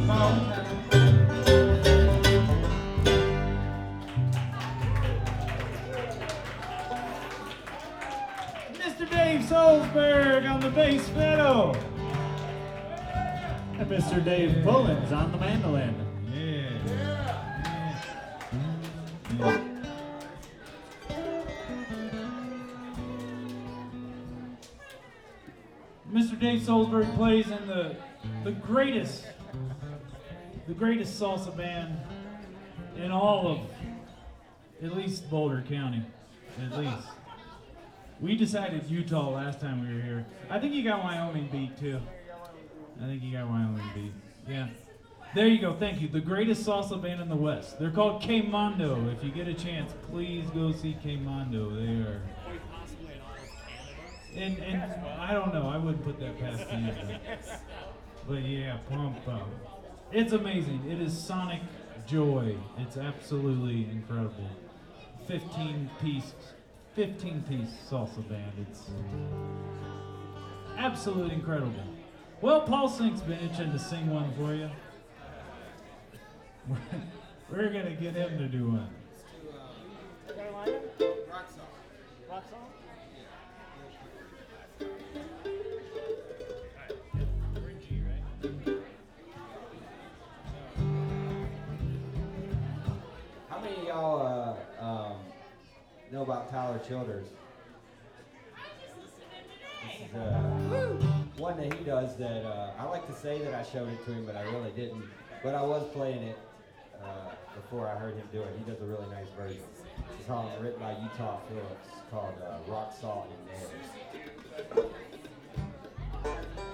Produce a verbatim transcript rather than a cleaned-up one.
Mister Dave Solsberg on the bass fiddle. And Mister Dave Pullins on the mandolin. Yeah. Yeah. Mister Dave Solsberg plays in the the greatest the greatest salsa band in all of at least Boulder County, at least. We decided Utah last time we were here. I think you got Wyoming beat too. I think you got Wyoming beat. Yeah. There you go. Thank you. The greatest salsa band in the West. They're called K-Mondo. If you get a chance, please go see K-Mondo. They are. And and I don't know. I wouldn't put that past Canada. But yeah, pump pump. It's amazing. It is sonic joy. It's absolutely incredible. Fifteen piece, fifteen piece salsa band. It's absolutely incredible. Well, Paul Sink's been itching to sing one for you. We're gonna get him to do one. Carolina? Rock song. Rock song? How many of y'all uh, um, know about Tyler Childers? This is uh, one that he does that uh, I like to say that I showed it to him, but I really didn't. But I was playing it uh, before I heard him do it. He does a really nice version. It's a song written by Utah Phillips called uh, Rock Salt and Nails.